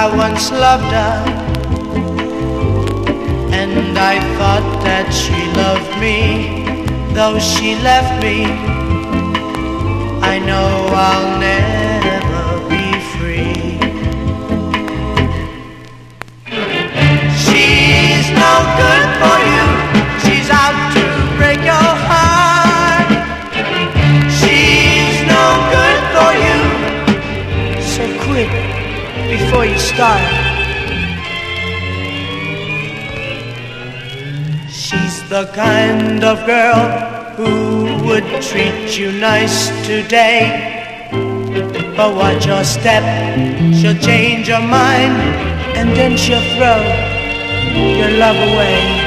I once loved her, and I thought that she loved me. Though she left me, I know I'll never be free. She's no good for you. She's out to break your heart. She's no good for you. So quit before you start. She's the kind of girl who would treat you nice today, but watch your step, she'll change her mind, and then she'll throw your love away.